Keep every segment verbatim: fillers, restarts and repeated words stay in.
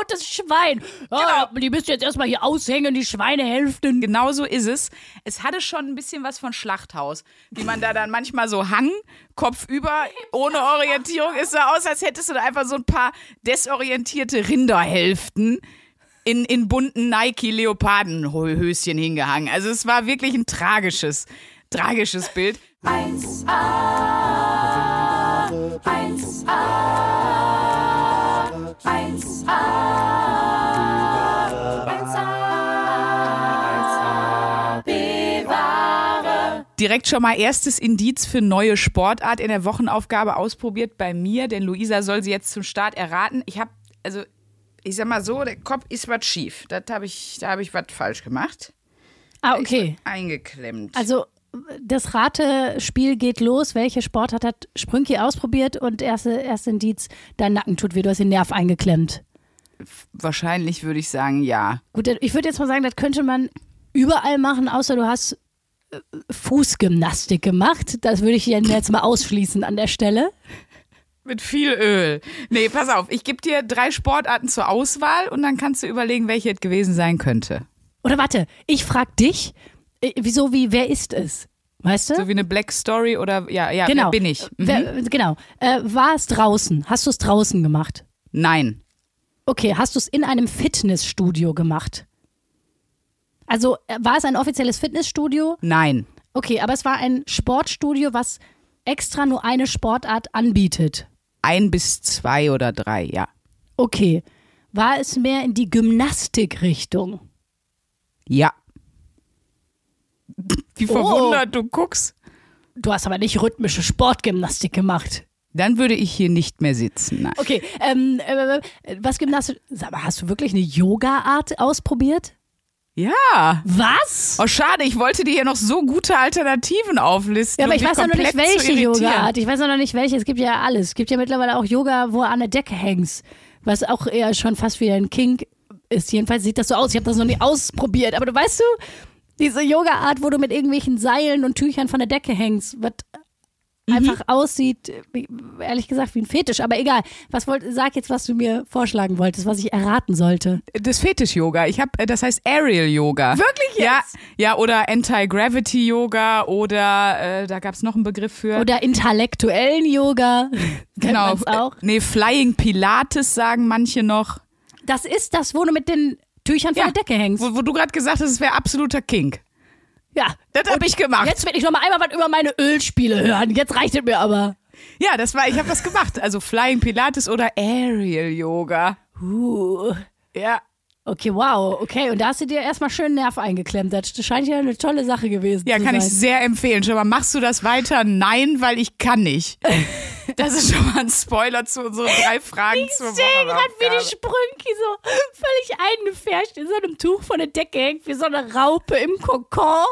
verdautes Schwein. Ja, genau. Die müsst ihr jetzt erstmal hier aushängen, die Schweinehälften. Genau so ist es. Es hatte schon ein bisschen was von Schlachthaus, wie man da dann manchmal so hang, Kopf über, ohne Orientierung. Ist so aus, als hättest du da einfach so ein paar desorientierte Rinderhälften in, in bunten Nike-Leopardenhöschen hingehangen. Also es war wirklich ein tragisches, tragisches Bild. eins A, eins A, eins A, eins A, bewahre. Direkt schon mal erstes Indiz für neue Sportart in der Wochenaufgabe ausprobiert bei mir, denn Luisa soll sie jetzt zum Start erraten. Ich habe, also ich sag mal so, der Kopf ist was schief. Das hab ich, da habe ich was falsch gemacht. Ah, okay. Eingeklemmt. Also das Ratespiel geht los. Welche Sportart hat Sprünki ausprobiert? Und erste, erste Indiz, dein Nacken tut weh, du hast den Nerv eingeklemmt. Wahrscheinlich würde ich sagen, ja. Gut, ich würde jetzt mal sagen, das könnte man überall machen, außer du hast Fußgymnastik gemacht. Das würde ich jetzt mal ausschließen an der Stelle. Mit viel Öl. Nee, pass auf, ich gebe dir drei Sportarten zur Auswahl und dann kannst du überlegen, welche es gewesen sein könnte. Oder warte, ich frag dich, äh, wieso, wie, wer ist es? Weißt du? So wie eine Black Story oder, ja, ja, genau. wer bin ich? Mhm. Wer, genau. Äh, war es draußen? Hast du es draußen gemacht? Nein. Okay, hast du es in einem Fitnessstudio gemacht? Also, äh, war es ein offizielles Fitnessstudio? Nein. Okay, aber es war ein Sportstudio, was extra nur eine Sportart anbietet. Ein bis zwei oder drei, ja. Okay. War es mehr in die Gymnastikrichtung? Ja. Wie Oh. verwundert du guckst. Du hast aber nicht rhythmische Sportgymnastik gemacht. Dann würde ich hier nicht mehr sitzen. Nein. Okay, ähm, äh, was Gymnastik... Sag mal, hast du wirklich eine Yoga-Art ausprobiert? Ja. Was? Oh, schade, ich wollte dir hier noch so gute Alternativen auflisten. Ja, aber um ich dich weiß ja noch nicht, komplett zu welche irritieren. Yoga-Art. Ich weiß noch nicht, welche. Es gibt ja alles. Es gibt ja mittlerweile auch Yoga, wo du an der Decke hängst. Was auch eher schon fast wie ein Kink ist. Jedenfalls sieht das so aus. Ich habe das noch nie ausprobiert. Aber du weißt du, diese Yoga-Art, wo du mit irgendwelchen Seilen und Tüchern von der Decke hängst, was Mhm. einfach aussieht, wie, ehrlich gesagt, wie ein Fetisch. Aber egal. Was wollt, sag jetzt, was du mir vorschlagen wolltest, was ich erraten sollte. Das Fetisch-Yoga. Ich habe, das heißt Aerial-Yoga. Wirklich jetzt? Ja, ja, oder Anti-Gravity-Yoga oder äh, da gab es noch einen Begriff für. Oder intellektuellen Yoga. genau. Kennt man's auch. Nee, Flying Pilates sagen manche noch. Das ist das, wo du mit den Tüchern von Ja, der Decke hängst. Wo, wo du gerade gesagt hast, es wäre absoluter Kink. Ja. Das habe ich gemacht. Jetzt will ich noch mal einmal was über meine Ölspiele hören. Jetzt reicht es mir aber. Ja, das war, ich habe was gemacht. Also Flying Pilates oder Aerial Yoga. Uh. Ja. Okay, wow. Okay, und da hast du dir erstmal schön Nerv eingeklemmt. Das scheint ja eine tolle Sache gewesen Ja, zu kann sein. ich sehr empfehlen. Schon mal, machst du das weiter? Nein, weil ich kann nicht. Das ist schon mal ein Spoiler zu unseren drei Fragen Ich zur sehe gerade, wie Wochenaufgabe. die Sprünki so völlig eingefärscht in so einem Tuch von der Decke hängt, wie so eine Raupe im Kokon.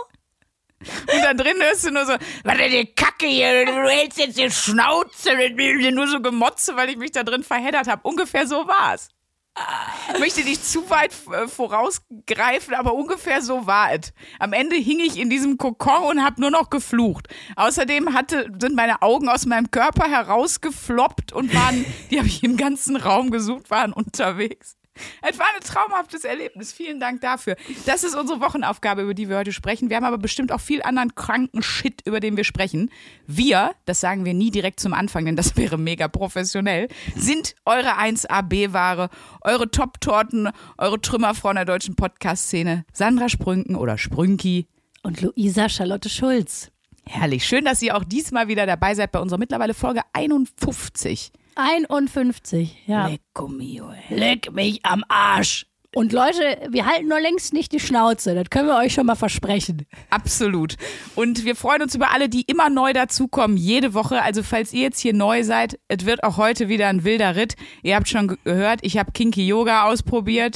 Und da drin hörst du nur so, was denn die Kacke hier, du hältst jetzt die Schnauze, nur so Gemotze, weil ich mich da drin verheddert habe. Ungefähr so war's. Ich möchte nicht zu weit äh, vorausgreifen, aber ungefähr so war es. Am Ende hing ich in diesem Kokon und habe nur noch geflucht. Außerdem hatte, sind meine Augen aus meinem Körper herausgefloppt und waren, die habe ich im ganzen Raum gesucht, waren unterwegs. Es war ein traumhaftes Erlebnis. Vielen Dank dafür. Das ist unsere Wochenaufgabe, über die wir heute sprechen. Wir haben aber bestimmt auch viel anderen kranken Shit, über den wir sprechen. Wir, das sagen wir nie direkt zum Anfang, denn das wäre mega professionell, sind eure eins A B-Ware, eure Top-Torten, eure Trümmerfrauen der deutschen Podcast-Szene. Sandra Sprünken oder Sprünki. Und Luisa Charlotte Schulz. Herrlich. Schön, dass ihr auch diesmal wieder dabei seid bei unserer mittlerweile Folge einundfünfzig. einundfünfzig, ja. Lecco mio, ey. Leck mich am Arsch. Und Leute, wir halten nur längst nicht die Schnauze. Das können wir euch schon mal versprechen. Absolut. Und wir freuen uns über alle, die immer neu dazukommen, jede Woche. Also falls ihr jetzt hier neu seid, es wird auch heute wieder ein wilder Ritt. Ihr habt schon gehört, ich habe Kinky Yoga ausprobiert.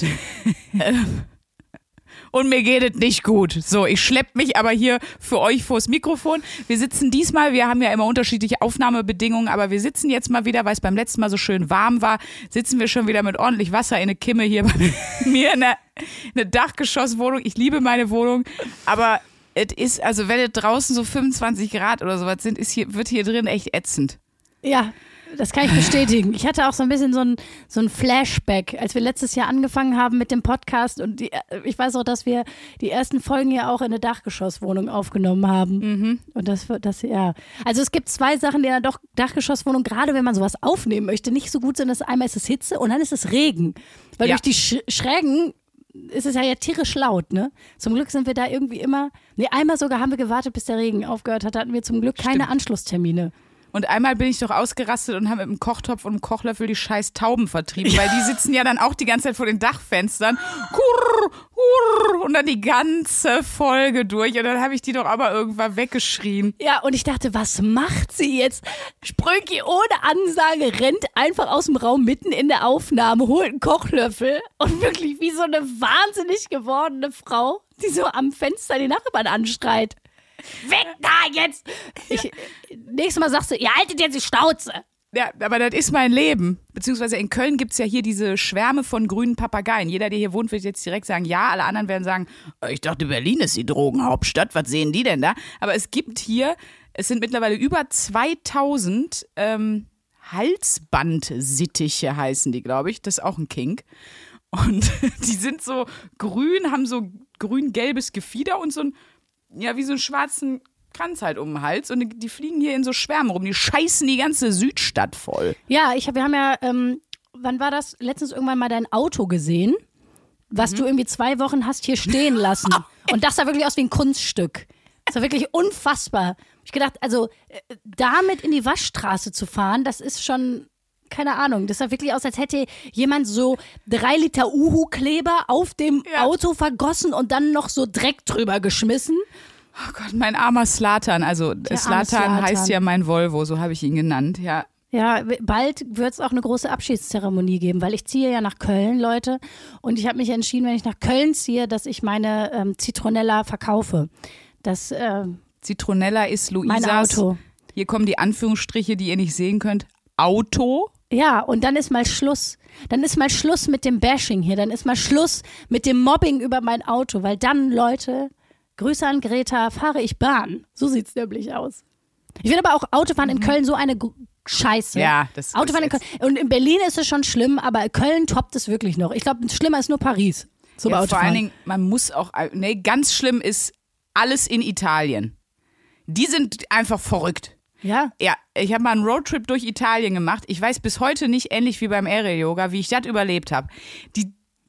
Und mir geht es nicht gut. So, ich schlepp mich aber hier für euch vors Mikrofon. Wir sitzen diesmal, wir haben ja immer unterschiedliche Aufnahmebedingungen, aber wir sitzen jetzt mal wieder, weil es beim letzten Mal so schön warm war, sitzen wir schon wieder mit ordentlich Wasser in der Kimme hier bei mir in der, in der Dachgeschosswohnung. Ich liebe meine Wohnung, aber es ist, also wenn es draußen so fünfundzwanzig Grad oder sowas sind, ist hier, wird hier drin echt ätzend. Ja, Das kann ich bestätigen. Ich hatte auch so ein bisschen so ein, so ein Flashback, als wir letztes Jahr angefangen haben mit dem Podcast und die, ich weiß auch, dass wir die ersten Folgen ja auch in eine Dachgeschosswohnung aufgenommen haben. Mhm. Und das, das, ja. Also es gibt zwei Sachen, die in einer Dachgeschosswohnung, gerade wenn man sowas aufnehmen möchte, nicht so gut sind. Das einmal ist es Hitze und dann ist es Regen. Weil Ja. durch die Sch- Schrägen ist es ja, ja tierisch laut, ne? Zum Glück sind wir da irgendwie immer, nee, einmal sogar haben wir gewartet, bis der Regen aufgehört hat, da hatten wir zum Glück keine Stimmt. Anschlusstermine. Und einmal bin ich doch ausgerastet und habe mit einem Kochtopf und einem Kochlöffel die scheiß Tauben vertrieben, weil die sitzen ja dann auch die ganze Zeit vor den Dachfenstern. Kurr, kurr, und dann die ganze Folge durch. Und dann habe ich die doch aber irgendwann weggeschrien. Ja, und ich dachte, was macht sie jetzt? Sprünki ohne Ansage rennt einfach aus dem Raum mitten in der Aufnahme, holt einen Kochlöffel und wirklich wie so eine wahnsinnig gewordene Frau, die so am Fenster die Nachbarn anschreit. Weg da jetzt! Ich, nächstes Mal sagst du, ihr haltet jetzt die Schnauze. Ja, aber das ist mein Leben. Beziehungsweise in Köln gibt es ja hier diese Schwärme von grünen Papageien. Jeder, der hier wohnt, wird jetzt direkt sagen, ja. Alle anderen werden sagen, ich dachte, Berlin ist die Drogenhauptstadt. Was sehen die denn da? Aber es gibt hier, es sind mittlerweile über zweitausend ähm, Halsbandsittiche heißen die, glaube ich. Das ist auch ein Kink. Und die sind so grün, haben so grün-gelbes Gefieder und so ein, ja, wie so einen schwarzen Kranz halt um den Hals. Und die fliegen hier in so Schwärmen rum. Die scheißen die ganze Südstadt voll. Ja, ich hab, wir haben ja, ähm, wann war das? Letztens irgendwann mal dein Auto gesehen, was Mhm. du irgendwie zwei Wochen hast hier stehen lassen. Und das sah wirklich aus wie ein Kunststück. Das war wirklich unfassbar. Ich gedacht, also äh, damit in die Waschstraße zu fahren, das ist schon, keine Ahnung, das sah wirklich aus, als hätte jemand so drei Liter Uhu-Kleber auf dem Ja. Auto vergossen und dann noch so Dreck drüber geschmissen. Oh Gott, mein armer Slatan. Also arme Slatan Zlatan. heißt ja mein Volvo, so habe ich ihn genannt. Ja. Ja, bald wird es auch eine große Abschiedszeremonie geben, weil ich ziehe ja nach Köln, Leute. Und ich habe mich entschieden, wenn ich nach Köln ziehe, dass ich meine ähm, Zitronella verkaufe. Das, äh, Zitronella ist mein Luisas. Auto. Hier kommen die Anführungsstriche, die ihr nicht sehen könnt. Auto. Ja, und dann ist mal Schluss. Dann ist mal Schluss mit dem Bashing hier. Dann ist mal Schluss mit dem Mobbing über mein Auto. Weil dann, Leute, Grüße an Greta, fahre ich Bahn. So sieht's nämlich aus. Ich finde aber auch Autofahren in Köln so eine G- Scheiße. Ja, das Autofahren in ist Köln. Und in Berlin ist es schon schlimm, aber Köln toppt es wirklich noch. Ich glaube, schlimmer ist nur Paris zum Ja, vor Autofahren. allen Dingen, man muss auch, nee, ganz schlimm ist alles in Italien. Die sind einfach verrückt. Ja. Ja, ich habe mal einen Roadtrip durch Italien gemacht. Ich weiß bis heute nicht, ähnlich wie beim Aerial-Yoga, wie ich das überlebt habe. Die,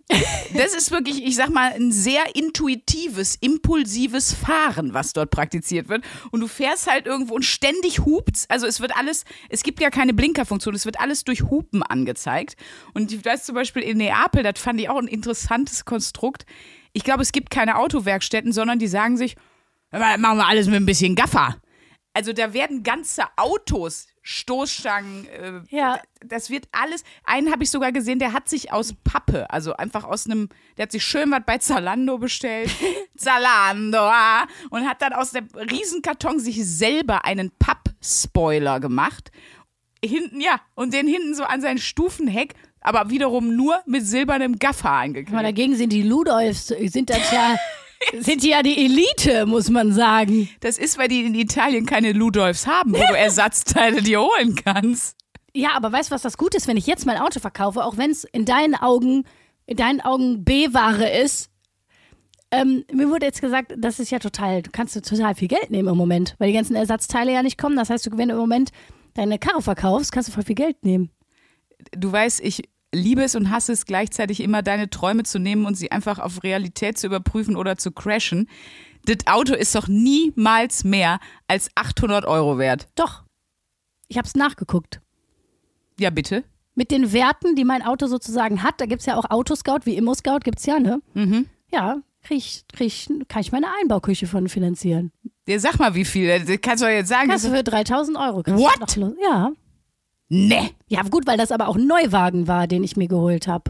das ist wirklich, ich sag mal, ein sehr intuitives, impulsives Fahren, was dort praktiziert wird. Und du fährst halt irgendwo und ständig hupt's. Also es wird alles, es gibt ja keine Blinkerfunktion, es wird alles durch Hupen angezeigt. Und ich weiß zum Beispiel in Neapel, das fand ich auch ein interessantes Konstrukt. Ich glaube, es gibt keine Autowerkstätten, sondern die sagen sich, machen wir alles mit ein bisschen Gaffer. Also da werden ganze Autos, Stoßstangen, äh, Ja. das wird alles. Einen habe ich sogar gesehen, der hat sich aus Pappe, also einfach aus einem, der hat sich schön was bei Zalando bestellt, Zalando, ah, und hat dann aus dem Riesenkarton sich selber einen Pappspoiler gemacht. Hinten, ja, und den hinten so an sein Stufenheck, aber wiederum nur mit silbernem Gaffer Aber eingeklebt. dagegen sind die Ludolfs, sind das ja, sind die ja die Elite, muss man sagen. Das ist, weil die in Italien keine Ludolfs haben, wo du Ersatzteile dir holen kannst. Ja, aber weißt du, was das Gute ist, wenn ich jetzt mein Auto verkaufe, auch wenn es in deinen Augen, in deinen Augen B-Ware ist? Ähm, mir wurde jetzt gesagt, das ist ja total, du kannst total viel Geld nehmen im Moment, weil die ganzen Ersatzteile ja nicht kommen. Das heißt, wenn du im Moment deine Karre verkaufst, kannst du voll viel Geld nehmen. Du weißt, ich liebe es und hasse es gleichzeitig immer, deine Träume zu nehmen und sie einfach auf Realität zu überprüfen oder zu crashen. Das Auto ist doch niemals mehr als achthundert Euro wert. Doch. Ich habe es nachgeguckt. Ja, bitte. Mit den Werten, die mein Auto sozusagen hat, da gibt es ja auch Autoscout, wie ImmoScout gibt es ja, ne? Mhm. Ja, krieg ich, krieg ich, kann ich meine Einbauküche von finanzieren. Ja, sag mal, wie viel. Das kannst du doch jetzt sagen. Kannst du für dreitausend Euro. kriegst du What? noch los. Ja. Ne. Ja, gut, weil das aber auch ein Neuwagen war, den ich mir geholt habe.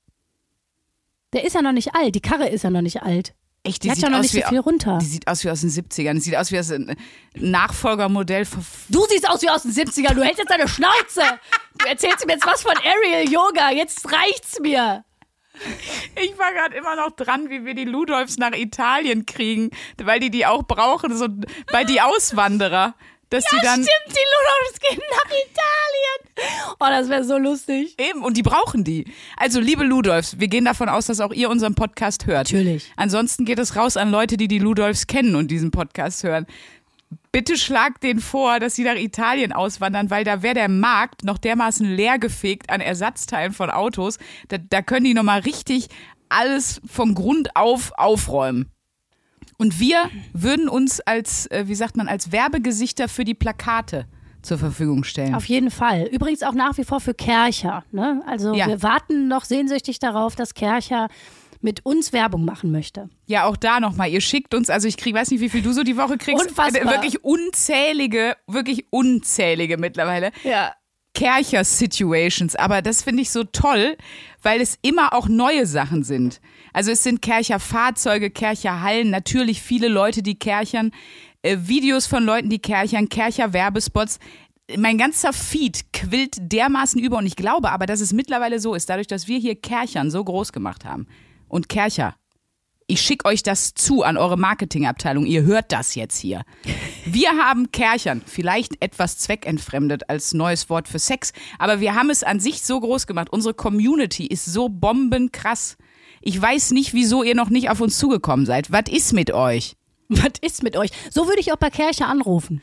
Der ist ja noch nicht alt. Die Karre ist ja noch nicht alt. Echt, Die hat ja noch nicht so wie, viel runter. Die sieht aus wie aus den siebzigern. Die sieht aus wie aus einem Nachfolgermodell von. Du siehst aus wie aus den siebzigern. Du hältst jetzt deine Schnauze. Du erzählst mir jetzt was von Aerial Yoga. Jetzt reicht's mir. Ich war gerade immer noch dran, wie wir die Ludolfs nach Italien kriegen, weil die die auch brauchen, so bei die Auswanderer. dass Ja, die dann... stimmt, die Ludolfs gehen nach Italien. Oh, das wäre so lustig. Eben, und die brauchen die. Also, liebe Ludolfs, wir gehen davon aus, dass auch ihr unseren Podcast hört. Natürlich. Ansonsten geht es raus an Leute, die die Ludolfs kennen und diesen Podcast hören. Bitte schlagt denen vor, dass sie nach Italien auswandern, weil da wäre der Markt noch dermaßen leergefegt an Ersatzteilen von Autos. Da, da können die nochmal richtig alles von Grund auf aufräumen. Und wir würden uns als, äh, wie sagt man, als Werbegesichter für die Plakate zur Verfügung stellen. Auf jeden Fall. Übrigens auch nach wie vor für Kercher. Ne? Also Ja. wir warten noch sehnsüchtig darauf, dass Kercher mit uns Werbung machen möchte. Ja, auch da nochmal. Ihr schickt uns, also ich krieg, weiß nicht, wie viel du so die Woche kriegst. Unfassbar. Äh, Wirklich unzählige, wirklich unzählige mittlerweile. Ja. Kercher-Situations, aber das finde ich so toll, weil es immer auch neue Sachen sind. Also es sind Kercher-Fahrzeuge, Kercher-Hallen, natürlich viele Leute, die kerchern, äh, Videos von Leuten, die kerchern, Kercher-Werbespots. Mein ganzer Feed quillt dermaßen über und ich glaube aber, dass es mittlerweile so ist, dadurch, dass wir hier Kerchern so groß gemacht haben. Und Kercher, ich schicke euch das zu an eure Marketingabteilung, ihr hört das jetzt hier. Wir haben Kerchern, vielleicht etwas zweckentfremdet als neues Wort für Sex, aber wir haben es an sich so groß gemacht. Unsere Community ist so bombenkrass. Ich weiß nicht, wieso ihr noch nicht auf uns zugekommen seid. Was ist mit euch? Was ist mit euch? So würde ich auch bei Kercher anrufen.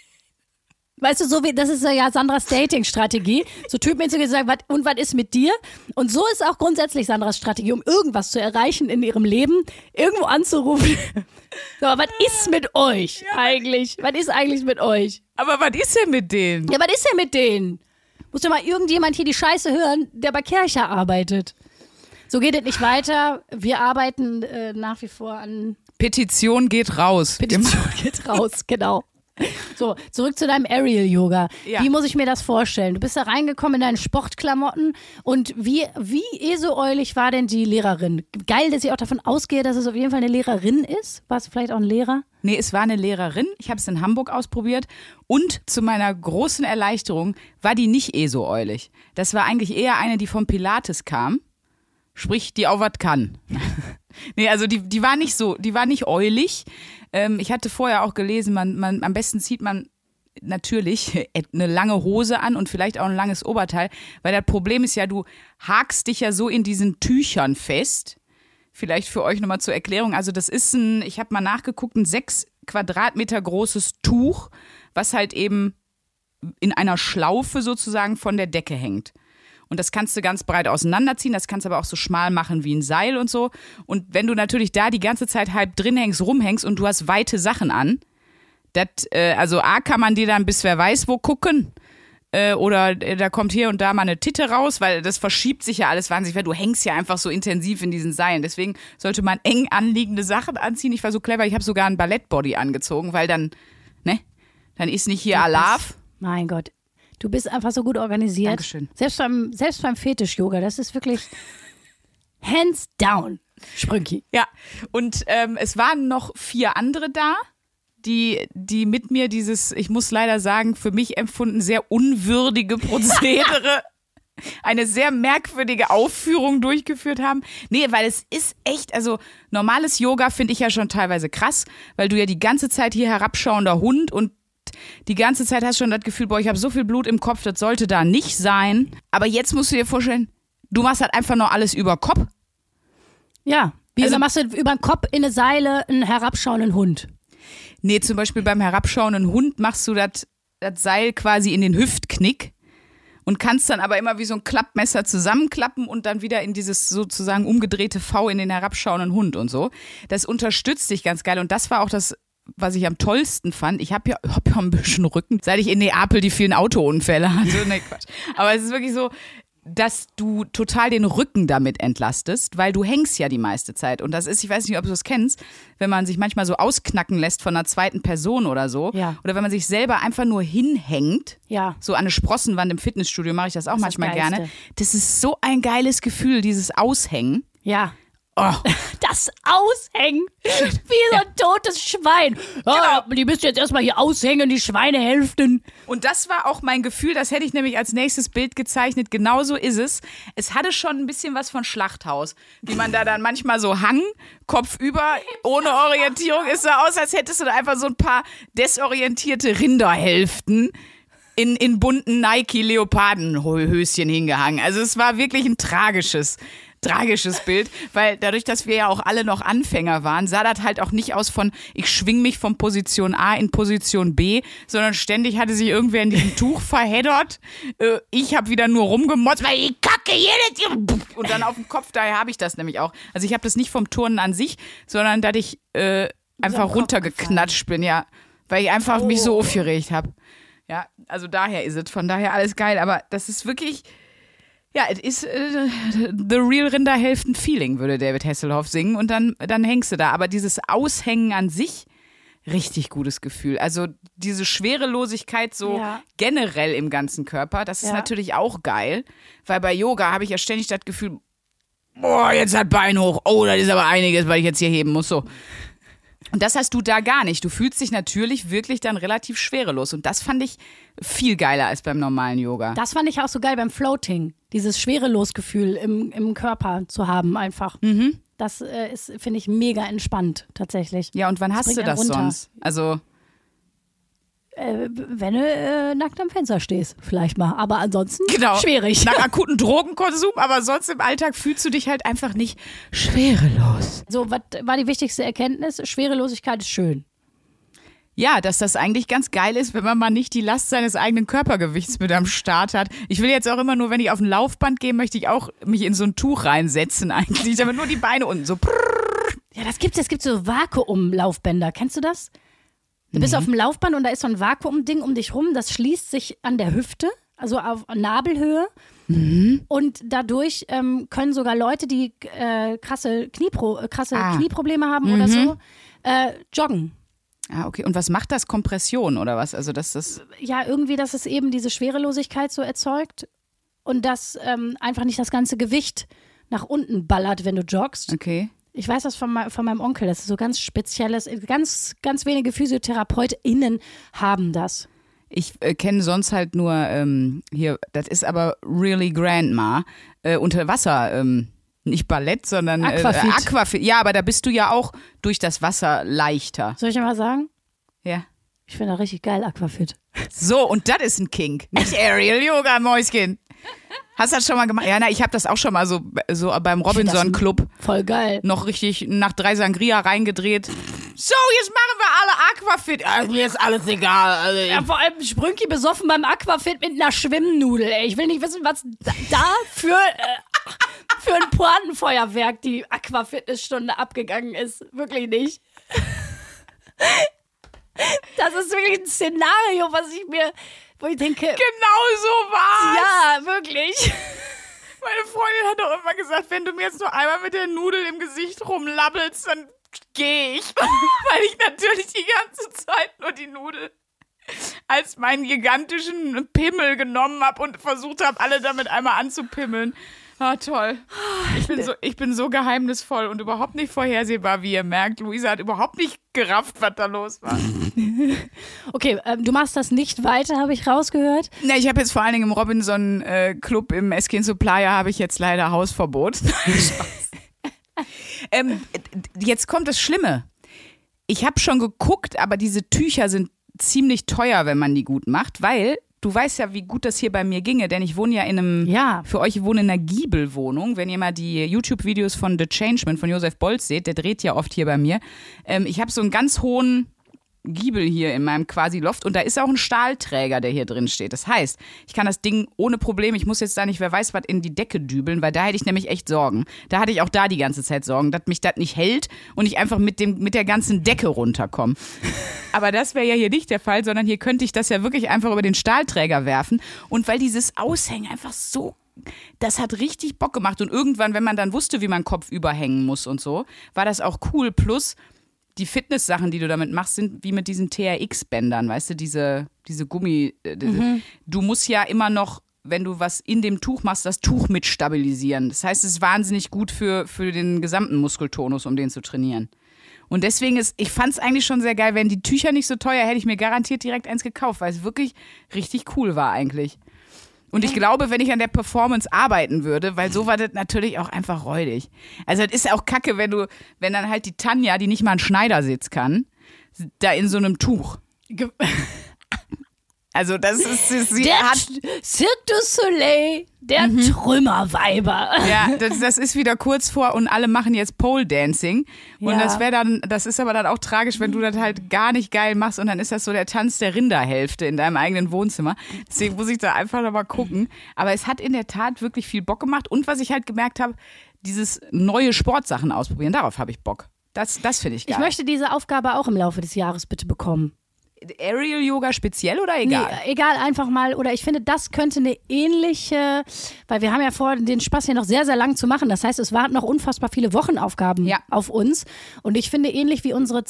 Weißt du, so wie, das ist ja Sandras Dating-Strategie. So Typen hinzugehen und sagen, wat, und was ist mit dir? Und so ist auch grundsätzlich Sandras Strategie, um irgendwas zu erreichen in ihrem Leben, irgendwo anzurufen. So, aber was ist mit euch eigentlich? Was ist eigentlich mit euch? Aber was ist denn mit denen? Ja, was ist denn mit denen? Muss doch mal irgendjemand hier die Scheiße hören, der bei Kercher arbeitet. So geht es nicht weiter. Wir arbeiten äh, nach wie vor an... Petition geht raus. Petition geht raus, genau. So, zurück zu deinem Aerial-Yoga. Ja. Wie muss ich mir das vorstellen? Du bist da reingekommen in deinen Sportklamotten und wie, wie esoäulig war denn die Lehrerin? Geil, dass ich auch davon ausgehe, dass es auf jeden Fall eine Lehrerin ist. War es vielleicht auch ein Lehrer? Nee, es war eine Lehrerin. Ich habe es in Hamburg ausprobiert und zu meiner großen Erleichterung war die nicht esoäulig. Das war eigentlich eher eine, die vom Pilates kam. Sprich, die auch was kann. Nee, also die, die war nicht so, die war nicht äulig. Ähm, ich hatte vorher auch gelesen, man, man, am besten zieht man natürlich eine lange Hose an und vielleicht auch ein langes Oberteil, weil das Problem ist ja, du hakst dich ja so in diesen Tüchern fest. Vielleicht für euch nochmal zur Erklärung, also das ist ein, ich habe mal nachgeguckt, ein sechs Quadratmeter großes Tuch, was halt eben in einer Schlaufe sozusagen von der Decke hängt. Und das kannst du ganz breit auseinanderziehen, das kannst du aber auch so schmal machen wie ein Seil und so. Und wenn du natürlich da die ganze Zeit halb drin hängst, rumhängst und du hast weite Sachen an, dat, äh, also A, kann man dir dann bis wer weiß wo gucken äh, oder äh, da kommt hier und da mal eine Titte raus, weil das verschiebt sich ja alles wahnsinnig, weil du hängst ja einfach so intensiv in diesen Seilen. Deswegen sollte man eng anliegende Sachen anziehen. Ich war so clever, ich habe sogar ein Ballettbody angezogen, weil dann, ne, dann ist nicht hier Alarv. Mein Gott. Du bist einfach so gut organisiert. Dankeschön. Selbst beim, selbst beim Fetisch-Yoga, das ist wirklich hands down, Sprünki. Ja, und ähm, es waren noch vier andere da, die, die mit mir dieses, ich muss leider sagen, für mich empfunden sehr unwürdige Prozedere, eine sehr merkwürdige Aufführung durchgeführt haben. Nee, weil es ist echt, also normales Yoga finde ich ja schon teilweise krass, weil du ja die ganze Zeit hier herabschauender Hund und die ganze Zeit hast du schon das Gefühl, boah, ich habe so viel Blut im Kopf, das sollte da nicht sein. Aber jetzt musst du dir vorstellen, du machst halt einfach noch alles über Kopf. Ja, wie Also- also, machst du über den Kopf in eine Seile einen herabschauenden Hund? Nee, zum Beispiel beim herabschauenden Hund machst du das das Seil quasi in den Hüftknick und kannst dann aber immer wie so ein Klappmesser zusammenklappen und dann wieder in dieses sozusagen umgedrehte V in den herabschauenden Hund und so. Das unterstützt dich ganz geil und das war auch das, was ich am tollsten fand. Ich habe ja, hab ja ein bisschen Rücken, seit ich in Neapel die vielen Autounfälle hatte. Nee, Quatsch. Aber es ist wirklich so, dass du total den Rücken damit entlastest, weil du hängst ja die meiste Zeit. Und das ist, ich weiß nicht, ob du das kennst, wenn man sich manchmal so ausknacken lässt von einer zweiten Person oder so. Ja. Oder wenn man sich selber einfach nur hinhängt. Ja. So an eine Sprossenwand im Fitnessstudio mache ich das auch Das ist manchmal das Geilste. gerne. Das ist so ein geiles Gefühl, dieses Aushängen. Ja. Oh. Das krass aushängen. Wie so ein totes Schwein. Ah, Genau. die müsst ihr jetzt erstmal hier aushängen, die Schweinehälften. Und das war auch mein Gefühl, das hätte ich nämlich als nächstes Bild gezeichnet. Genauso ist es. Es hatte schon ein bisschen was von Schlachthaus, wie man da dann manchmal so hang, Kopf über, ohne Orientierung. Es sah aus, als hättest du da einfach so ein paar desorientierte Rinderhälften in, in bunten Nike-Leopardenhöschen hingehangen. Also es war wirklich ein tragisches tragisches Bild, weil dadurch, dass wir ja auch alle noch Anfänger waren, sah das halt auch nicht aus von, ich schwing mich von Position A in Position B, sondern ständig hatte sich irgendwer in diesem Tuch verheddert. Äh, ich habe wieder nur rumgemotzt, weil ich kacke jedes und dann auf dem Kopf, daher habe ich das nämlich auch. Also ich habe das nicht vom Turnen an sich, sondern dass ich äh, einfach Kopf runtergeknatscht bin, ja, weil ich einfach Oh. mich so aufgeregt habe. Ja, also daher ist es, von daher alles geil, aber das ist wirklich... Ja, es ist äh, the real Rinderhälften-Feeling, würde David Hasselhoff singen und dann, dann hängst du da. Aber dieses Aushängen an sich, richtig gutes Gefühl. Also diese Schwerelosigkeit so Ja. generell im ganzen Körper, das ist Ja. natürlich auch geil, weil bei Yoga habe ich ja ständig das Gefühl, boah, jetzt hat Bein hoch, oh, das ist aber einiges, weil ich jetzt hier heben muss, so. Und das hast du da gar nicht. Du fühlst dich natürlich wirklich dann relativ schwerelos. Und das fand ich viel geiler als beim normalen Yoga. Das fand ich auch so geil beim Floating. Dieses Schwerelosgefühl im, im Körper zu haben einfach. Mhm. Das äh, ist, finde ich, mega entspannt tatsächlich. Ja, und wann Das hast du bringt einen das runter. sonst? Also, Äh, wenn du äh, nackt am Fenster stehst, vielleicht mal. Aber ansonsten genau. schwierig. Nach akuten Drogenkonsum, aber sonst im Alltag fühlst du dich halt einfach nicht schwerelos. So, was war die wichtigste Erkenntnis? Schwerelosigkeit ist schön. Ja, dass das eigentlich ganz geil ist, wenn man mal nicht die Last seines eigenen Körpergewichts mit am Start hat. Ich will jetzt auch immer nur, wenn ich auf ein Laufband gehe, möchte ich auch mich in so ein Tuch reinsetzen eigentlich, damit nur die Beine unten so. Ja, das gibt's. Es gibt so Vakuumlaufbänder. Kennst du das? Du bist auf dem Laufband und da ist so ein Vakuumding um dich rum. Das schließt sich an der Hüfte, also auf Nabelhöhe. Und dadurch ähm, können sogar Leute, die äh, krasse, Kniepro äh, krasse Ah. Knieprobleme haben oder so, äh, joggen. Ah, okay. Und was macht das? Kompression oder was? Also, dass das. Ja, irgendwie, dass es eben diese Schwerelosigkeit so erzeugt und dass ähm, einfach nicht das ganze Gewicht nach unten ballert, wenn du joggst. Okay. Ich weiß das von, me- von meinem Onkel, das ist so ganz spezielles, ganz, ganz wenige PhysiotherapeutInnen haben das. Ich äh, kenne sonst halt nur ähm, hier, das ist aber really Grandma, äh, unter Wasser, ähm, nicht Ballett, sondern Aquafit. Äh, Aquafit. Ja, aber da bist du ja auch durch das Wasser leichter. Soll ich dir mal sagen? Ja. Ich finde das richtig geil, Aquafit. So, und das ist ein Kink. Nicht Aerial Yoga, Mäuschen. Hast du das schon mal gemacht? Ja, na, ich habe das auch schon mal so, so beim Robinson Club Voll geil. noch richtig nach drei Sangria reingedreht. So, jetzt machen wir alle Aquafit. Ah, mir ist alles egal. Also, Ja, vor allem Sprünki besoffen beim Aquafit mit einer Schwimmnudel. Ey. Ich will nicht wissen, was da, da für, äh, für ein Pointenfeuerwerk die Aquafitnessstunde abgegangen ist. Wirklich nicht. Das ist wirklich ein Szenario, was ich mir, wo ich denke, genau so war's. ja, wirklich. Meine Freundin hat doch immer gesagt, wenn du mir jetzt nur einmal mit der Nudel im Gesicht rumlabbelst, dann gehe ich. Weil ich natürlich die ganze Zeit nur die Nudel als meinen gigantischen Pimmel genommen habe und versucht habe, alle damit einmal anzupimmeln. Ah, toll. Ich bin, so, ich bin so geheimnisvoll und überhaupt nicht vorhersehbar, wie ihr merkt. Luisa hat überhaupt nicht gerafft, was da los war. Okay, ähm, du machst das nicht weiter, habe ich rausgehört. Na, ich habe jetzt vor allen Dingen im Robinson äh, Club im Eskin Supplier habe ich jetzt leider Hausverbot. Spaß. ähm, jetzt kommt das Schlimme. Ich habe schon geguckt, aber diese Tücher sind ziemlich teuer, wenn man die gut macht, weil du weißt ja, wie gut das hier bei mir ginge, denn ich wohne ja in einem, Ja. für euch, ich wohne in einer Giebelwohnung. Wenn ihr mal die YouTube-Videos von The Changeman von Josef Bolz seht, der dreht ja oft hier bei mir. Ähm, ich habe so einen ganz hohen Giebel hier in meinem quasi Loft und da ist auch ein Stahlträger, der hier drin steht. Das heißt, ich kann das Ding ohne Problem, ich muss jetzt da nicht, wer weiß was, in die Decke dübeln, weil da hätte ich nämlich echt Sorgen. Da hatte ich auch da die ganze Zeit Sorgen, dass mich das nicht hält und ich einfach mit, dem, mit der ganzen Decke runterkomme. Aber das wäre ja hier nicht der Fall, sondern hier könnte ich das ja wirklich einfach über den Stahlträger werfen. Und weil dieses Aushängen einfach so, das hat richtig Bock gemacht. Und irgendwann, wenn man dann wusste, wie man Kopf überhängen muss und so, war das auch cool. Plus die Fitness-Sachen, die du damit machst, sind wie mit diesen T R X-Bändern, weißt du, diese, diese Gummi. Diese, Du musst ja immer noch wenn du was in dem Tuch machst, das Tuch mit stabilisieren. Das heißt, es ist wahnsinnig gut für, für den gesamten Muskeltonus, um den zu trainieren. Und deswegen ist, ich fand es eigentlich schon sehr geil, wären die Tücher nicht so teuer, hätte ich mir garantiert direkt eins gekauft, weil es wirklich richtig cool war eigentlich. Und ich glaube, wenn ich an der Performance arbeiten würde, weil so war das natürlich auch einfach räudig. Also das ist auch kacke, wenn du, wenn dann halt die Tanja, die nicht mal einen Schneidersitz kann, da in so einem Tuch. Ge- Also das ist, sie Der hat, Cirque du Soleil, der mhm. Trümmerweiber. ja, das, das ist wieder kurz vor und alle machen jetzt Pole Dancing und Ja. das wäre dann, das ist aber dann auch tragisch, wenn du das halt gar nicht geil machst und dann ist das so der Tanz der Rinderhälfte in deinem eigenen Wohnzimmer. Deswegen muss ich da einfach nochmal gucken. Aber es hat in der Tat wirklich viel Bock gemacht und was ich halt gemerkt habe, dieses neue Sportsachen ausprobieren, darauf habe ich Bock. Das, das finde ich geil. Ich möchte diese Aufgabe auch im Laufe des Jahres bitte bekommen. Aerial Yoga speziell oder egal? Nee, egal, einfach mal. Oder ich finde, das könnte eine ähnliche, weil wir haben ja vor, den Spaß hier noch sehr, sehr lang zu machen. Das heißt, es warten noch unfassbar viele Wochenaufgaben Ja. auf uns. Und ich finde, ähnlich wie unsere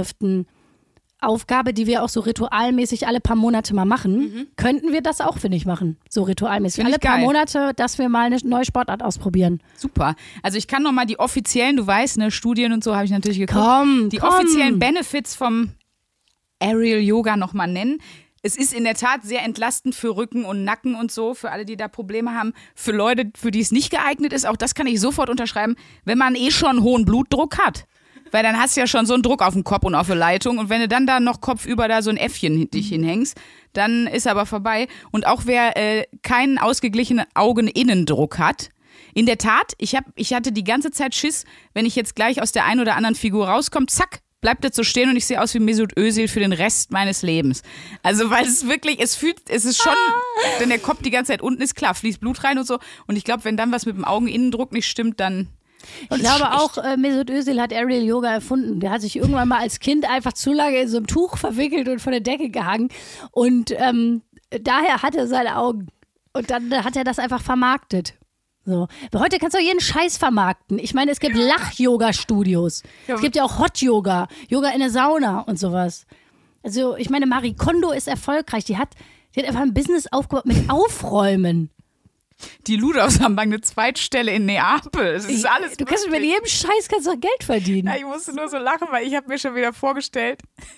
Zeitschriftenaufgabe, die wir auch so ritualmäßig alle paar Monate mal machen, mhm. könnten wir das auch, finde ich, machen. So ritualmäßig. Find Alle ich paar geil. Monate, dass wir mal eine neue Sportart ausprobieren. Super. Also ich kann nochmal die offiziellen, du weißt, ne, Studien und so habe ich natürlich geguckt. Komm, die komm. offiziellen Benefits vom Aerial Yoga nochmal nennen. Es ist in der Tat sehr entlastend für Rücken und Nacken und so, für alle, die da Probleme haben. Für Leute, für die es nicht geeignet ist, auch das kann ich sofort unterschreiben, wenn man eh schon hohen Blutdruck hat. Weil dann hast du ja schon so einen Druck auf dem Kopf und auf der Leitung und wenn du dann da noch kopfüber da so ein Äffchen dich hinhängst, dann ist aber vorbei. Und auch wer äh, keinen ausgeglichenen Augeninnendruck hat, in der Tat, ich, hab, ich hatte die ganze Zeit Schiss, wenn ich jetzt gleich aus der einen oder anderen Figur rauskomme, zack, bleibt das so stehen und ich sehe aus wie Mesut Özil für den Rest meines Lebens. Also weil es wirklich, es fühlt, es ist schon, wenn der Kopf die ganze Zeit unten ist, klar, fließt Blut rein und so. Und ich glaube, wenn dann was mit dem Augeninnendruck nicht stimmt, dann... Ich glaube auch, äh, Mesut Özil hat Aerial Yoga erfunden. Der hat sich irgendwann mal als Kind einfach zu lange in so einem Tuch verwickelt und von der Decke gehangen. Und ähm, daher hat er seine Augen. Und dann hat er das einfach vermarktet. So. Heute kannst du auch jeden Scheiß vermarkten. Ich meine, es gibt Lach-Yoga-Studios. Ja. Es gibt ja auch Hot-Yoga, Yoga in der Sauna und sowas. Also ich meine, Marie Kondo ist erfolgreich. Die hat, die hat einfach ein Business aufgebaut mit Aufräumen. Die Ludolfs haben eine Zweitstelle in Neapel. Es ist alles Du kannst mit möglich. jedem Scheiß kannst du auch Geld verdienen. Ja, ich musste nur so lachen, weil ich habe mir schon wieder vorgestellt,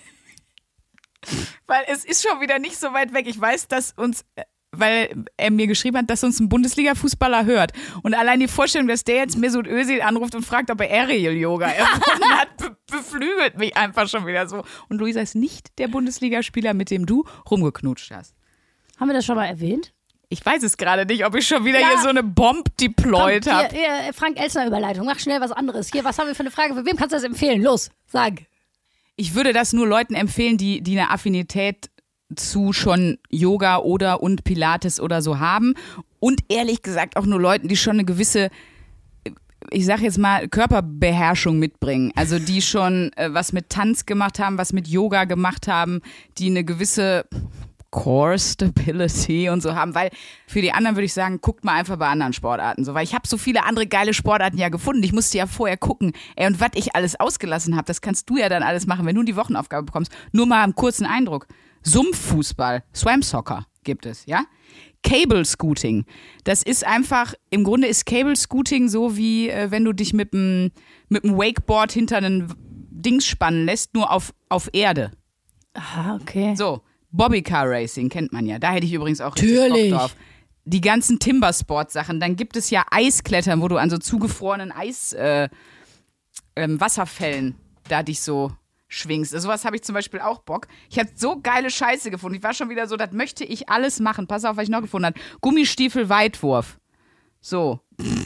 weil es ist schon wieder nicht so weit weg. Ich weiß, dass uns, weil er mir geschrieben hat, dass uns ein Bundesliga-Fußballer hört. Und allein die Vorstellung, dass der jetzt Mesut Özil anruft und fragt, ob er Aerial-Yoga erfunden hat, be- beflügelt mich einfach schon wieder so. Und Luisa ist nicht der Bundesligaspieler, mit dem du rumgeknutscht hast. Haben wir das schon mal erwähnt? Ich weiß es gerade nicht, ob ich schon wieder Ja. hier so eine Bomb deployed Komm, habe. hier, hier, Frank Elsner Überleitung. Mach schnell was anderes. Hier, was haben wir für eine Frage? Für wem kannst du das empfehlen? Los, sag. Ich würde das nur Leuten empfehlen, die, die eine Affinität zu schon Yoga oder und Pilates oder so haben. Und ehrlich gesagt auch nur Leuten, die schon eine gewisse, ich sag jetzt mal, Körperbeherrschung mitbringen. Also die schon äh, was mit Tanz gemacht haben, was mit Yoga gemacht haben, die eine gewisse Core Stability und so haben, weil für die anderen würde ich sagen, guckt mal einfach bei anderen Sportarten so, weil ich habe so viele andere geile Sportarten ja gefunden, ich musste ja vorher gucken, ey, und was ich alles ausgelassen habe, das kannst du ja dann alles machen, wenn du die Wochenaufgabe bekommst, nur mal einen kurzen Eindruck. Sumpffußball, Swam Soccer gibt es, ja? Cable Scooting, das ist einfach, im Grunde ist Cable Scooting so wie, äh, wenn du dich mit dem mit dem Wakeboard hinter einen Dings spannen lässt, nur auf, auf Erde. Ah, okay. So, Bobbycar Racing kennt man ja. Da hätte ich übrigens auch richtig Natürlich. Bock drauf. Die ganzen Timbersport-Sachen. Dann gibt es ja Eisklettern, wo du an so zugefrorenen Eis, äh, ähm, Wasserfällen da dich so schwingst. Also sowas habe ich zum Beispiel auch Bock. Ich habe so geile Scheiße gefunden. Ich war schon wieder so, das möchte ich alles machen. Pass auf, was ich noch gefunden habe. Gummistiefel-Weitwurf. So.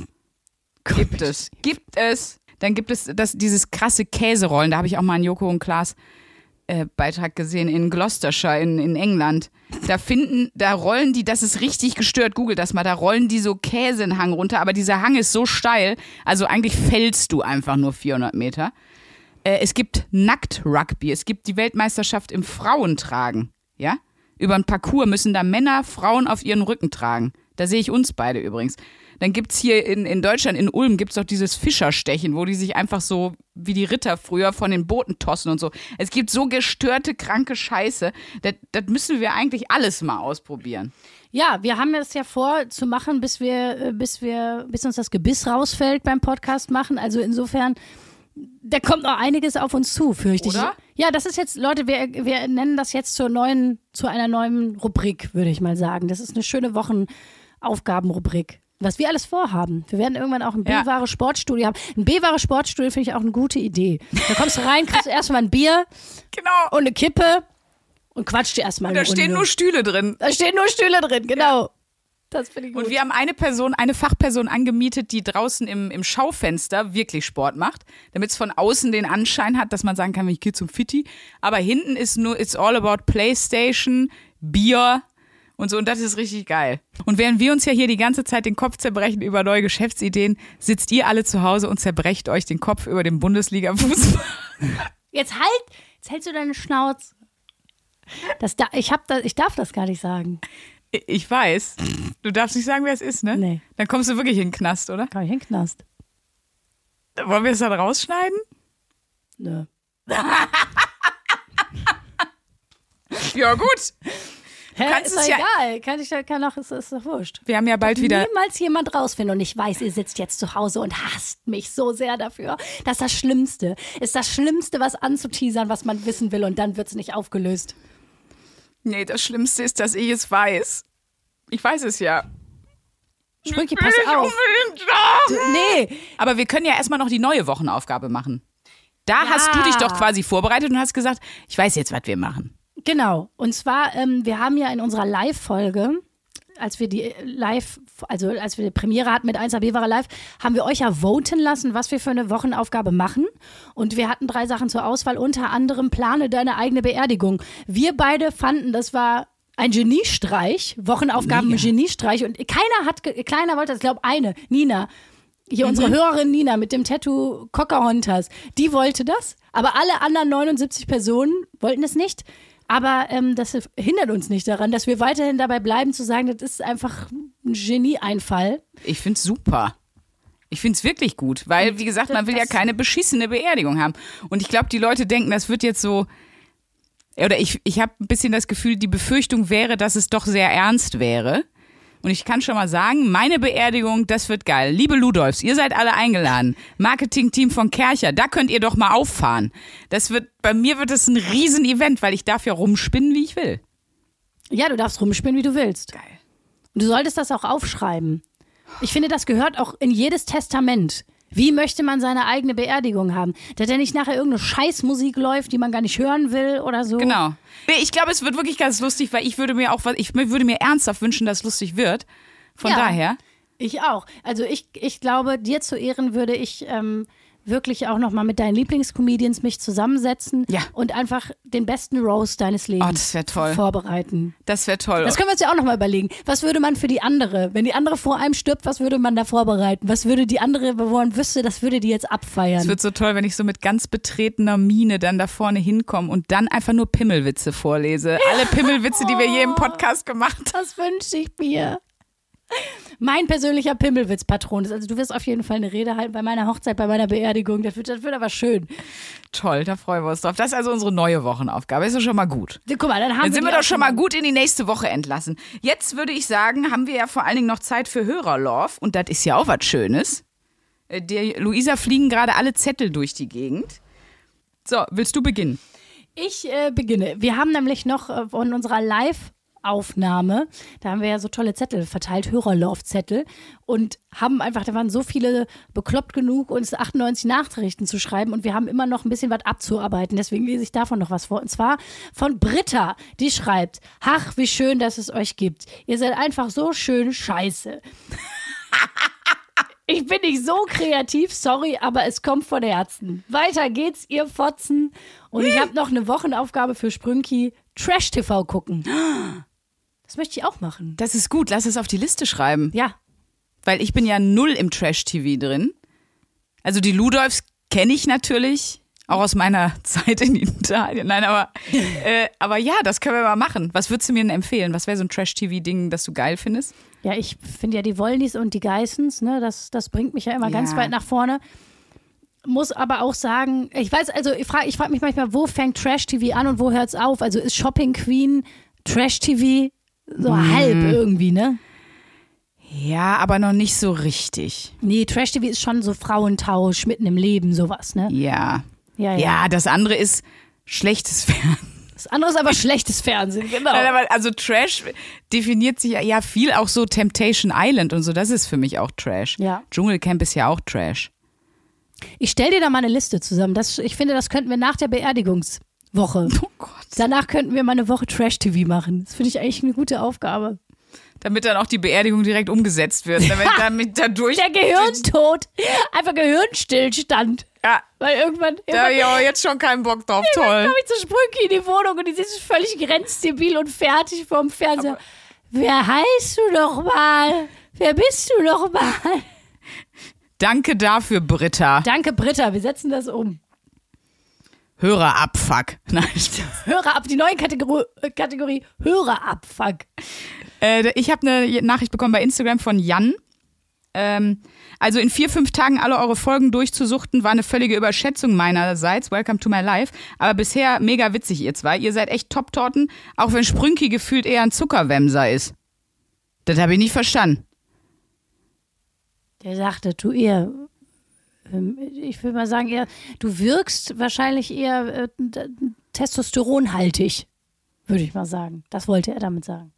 Gibt es. Gibt es. Dann gibt es das, dieses krasse Käserollen. Da habe ich auch mal einen Joko und Klaas Äh, Beitrag gesehen in Gloucestershire in, in England. Da finden, da rollen die, das ist richtig gestört, google das mal, da rollen die so Käse in den Hang runter, aber dieser Hang ist so steil, also eigentlich fällst du einfach nur vierhundert Meter. Äh, es gibt Nackt-Rugby, es gibt die Weltmeisterschaft im Frauentragen, ja? Über einen Parcours müssen da Männer Frauen auf ihren Rücken tragen. Da sehe ich uns beide übrigens. Dann gibt's hier in, in Deutschland, in Ulm, gibt's doch dieses Fischerstechen, wo die sich einfach so wie die Ritter früher von den Booten tossen und so. Es gibt so gestörte, kranke Scheiße. Das, das müssen wir eigentlich alles mal ausprobieren. Ja, wir haben es ja vor zu machen, bis wir, bis wir, bis uns das Gebiss rausfällt beim Podcast machen. Also insofern, da kommt noch einiges auf uns zu, fürchte ich. Oder? Ja, das ist jetzt, Leute, wir, wir nennen das jetzt zur neuen, zu einer neuen Rubrik, würde ich mal sagen. Das ist eine schöne Wochenaufgabenrubrik. Was wir alles vorhaben. Wir werden irgendwann auch ein Ja. B-Ware Sportstudio haben. Ein B-Ware Sportstudio finde ich auch eine gute Idee. Da kommst du rein, kriegst erstmal ein Bier Genau. und eine Kippe und quatscht dir erstmal Da eine stehen Runde. nur Stühle drin. Da stehen nur Stühle drin, genau. Das finde ich gut. Und wir haben eine Person, eine Fachperson angemietet, die draußen im, im Schaufenster wirklich Sport macht, damit es von außen den Anschein hat, dass man sagen kann, ich gehe zum Fitti. Aber hinten ist nur, it's all about Playstation, Bier und so. Und das ist richtig geil. Und während wir uns ja hier die ganze Zeit den Kopf zerbrechen über neue Geschäftsideen, sitzt ihr alle zu Hause und zerbrecht euch den Kopf über den Bundesliga-Fußball. Jetzt halt, jetzt hältst du deine Schnauze. Das da, ich, hab das, ich darf das gar nicht sagen. Ich weiß. Du darfst nicht sagen, wer es ist, ne? Nee. Dann kommst du wirklich in den Knast, oder? Kann ich in den Knast? Wollen wir es dann rausschneiden? Nö. Ja, gut. Hä, kannst ist es doch ja- egal. Kann ich, kann auch, ist, ist doch wurscht. Wir haben ja bald wieder... Niemals jemand rausfinden. Und ich weiß, ihr sitzt jetzt zu Hause und hasst mich so sehr dafür. Das ist das Schlimmste. Ist das Schlimmste, was anzuteasern, was man wissen will. Und dann wird es nicht aufgelöst. Nee, das Schlimmste ist, dass ich es weiß. Ich weiß es ja. Sprünki, pass Will ich auf. unbedingt sagen. Nee. Aber wir können ja erstmal noch die neue Wochenaufgabe machen. Da Ja. hast du dich doch quasi vorbereitet und hast gesagt, ich weiß jetzt, was wir machen. Genau. Und zwar, ähm, wir haben ja in unserer Live-Folge, als wir die Live, also als wir die Premiere hatten mit eins A B Ware Live, haben wir euch ja voten lassen, was wir für eine Wochenaufgabe machen. Und wir hatten drei Sachen zur Auswahl, unter anderem plane deine eigene Beerdigung. Wir beide fanden, das war ein Geniestreich, Wochenaufgaben Mega. Geniestreich. Und keiner hat, ge- keiner wollte das, ich glaube eine, Nina. Hier unsere Hörerin Nina mit dem Tattoo Pocahontas, die wollte das, aber alle anderen neunundsiebzig Personen wollten es nicht. Aber ähm, das hindert uns nicht daran, dass wir weiterhin dabei bleiben zu sagen, das ist einfach ein Genieeinfall. Ich find's super. Ich find's wirklich gut, weil, wie gesagt, man will ja Das- keine beschissene Beerdigung haben. Und ich glaube, die Leute denken, das wird jetzt so, oder ich, ich habe ein bisschen das Gefühl, die Befürchtung wäre, dass es doch sehr ernst wäre. Und ich kann schon mal sagen, meine Beerdigung, das wird geil. Liebe Ludolfs, ihr seid alle eingeladen. Marketing-Team von Kercher, da könnt ihr doch mal auffahren. Das wird, bei mir wird es ein Riesen-Event, weil ich darf ja rumspinnen, wie ich will. Ja, du darfst rumspinnen, wie du willst. Geil. Und du solltest das auch aufschreiben. Ich finde, das gehört auch in jedes Testament. Wie möchte man seine eigene Beerdigung haben? Dass da nicht nachher irgendeine Scheißmusik läuft, die man gar nicht hören will oder so. Genau. Nee, ich glaube, es wird wirklich ganz lustig, weil ich würde mir auch, was ich würde mir ernsthaft wünschen, dass es lustig wird. Von Ja. daher. Ich auch. Also ich, ich glaube, dir zu Ehren würde ich ähm, wirklich auch nochmal mit deinen Lieblingscomedians mich zusammensetzen Ja. und einfach den besten Roast deines Lebens Oh, das wär toll. vorbereiten. Das wäre toll. Das können wir uns ja auch nochmal überlegen. Was würde man für die andere, wenn die andere vor einem stirbt, was würde man da vorbereiten? Was würde die andere, wo man wüsste, das würde die jetzt abfeiern? Es wird so toll, wenn ich so mit ganz betretener Miene dann da vorne hinkomme und dann einfach nur Pimmelwitze vorlese. Alle Pimmelwitze, die wir je im Podcast gemacht haben. Das wünsche ich mir. Mein persönlicher Pimmelwitz-Patron ist, also du wirst auf jeden Fall eine Rede halten bei meiner Hochzeit, bei meiner Beerdigung. Das wird, das wird aber schön. Toll, da freuen wir uns drauf. Das ist also unsere neue Wochenaufgabe. Ist doch schon mal gut. Guck mal, dann haben Dann sind wir die doch schon mal aufgenommen. gut in die nächste Woche entlassen. Jetzt würde ich sagen, haben wir ja vor allen Dingen noch Zeit für Hörerlove. Und das ist ja auch was Schönes. Äh, Der Luisa fliegen gerade alle Zettel durch die Gegend. So, willst du beginnen? Ich äh, beginne. Wir haben nämlich noch äh, von unserer Live-Aufnahme, da haben wir ja so tolle Zettel verteilt, Hörerlauf-Zettel, und haben einfach, da waren so viele bekloppt genug, uns achtundneunzig Nachrichten zu schreiben, und wir haben immer noch ein bisschen was abzuarbeiten. Deswegen lese ich davon noch was vor. Und zwar von Britta, die schreibt: Ach, wie schön, dass es euch gibt. Ihr seid einfach so schön scheiße. Ich bin nicht so kreativ, sorry, aber es kommt von Herzen. Weiter geht's, ihr Fotzen. Und ich habe noch eine Wochenaufgabe für Sprünki: Trash-T V gucken. Das möchte ich auch machen. Das ist gut, lass es auf die Liste schreiben. Ja. Weil ich bin ja null im Trash-T V drin. Also die Ludolfs kenne ich natürlich Auch aus meiner Zeit in Italien. Nein, aber, äh, aber ja, das können wir mal machen. Was würdest du mir denn empfehlen? Was wäre so ein Trash-T V-Ding, das du geil findest? Ja, ich finde ja die Wollnies und die Geissens, ne, das, das bringt mich ja immer Ja. ganz weit nach vorne. Muss aber auch sagen, ich weiß, also ich frage ich frag mich manchmal, wo fängt Trash-T V an und wo hört es auf? Also ist Shopping Queen Trash-T V so Mhm. halb irgendwie, ne? Ja, aber noch nicht so richtig. Nee, Trash-T V ist schon so Frauentausch, mitten im Leben, sowas, ne? Ja. Ja, ja. Ja, das andere ist schlechtes Fernsehen. Das andere ist aber schlechtes Fernsehen, genau. Nein, aber also Trash definiert sich ja, ja viel auch so Temptation Island und so, das ist für mich auch Trash. Ja. Dschungelcamp ist ja auch Trash. Ich stell dir da mal eine Liste zusammen. Das, ich finde, das könnten wir nach der Beerdigungswoche. Oh Gott. Danach könnten wir mal eine Woche Trash-T V machen. Das finde ich eigentlich eine gute Aufgabe. Damit dann auch die Beerdigung direkt umgesetzt wird. Damit, damit dadurch. Der Gehirntod. Einfach Gehirnstillstand. Ja, Weil irgendwann, da habe irgendwann ich auch jetzt schon keinen Bock drauf. Toll. komme ich zu Sprünki in die Wohnung und die sind völlig grenzdebil und fertig vorm Fernseher. Aber Wer heißt du doch mal? Wer bist du doch mal? Danke dafür, Britta. Danke, Britta. Wir setzen das um. Hörerabfuck. Nein, Hörer ab, die neue Kategorie, Kategorie Hörerabfuck. äh, ich habe eine Nachricht bekommen bei Instagram von Jan. Ähm, also in vier, fünf Tagen alle eure Folgen durchzusuchten, war eine völlige Überschätzung meinerseits. Welcome to my life. Aber bisher mega witzig, ihr zwei. Ihr seid echt Top-Torten, auch wenn Sprünki gefühlt eher ein Zuckerwämser ist. Das habe ich nicht verstanden. Der sagte, du eher, ähm, ich will mal sagen, eher, du wirkst wahrscheinlich eher äh, d- testosteronhaltig, würde ich mal sagen. Das wollte er damit sagen.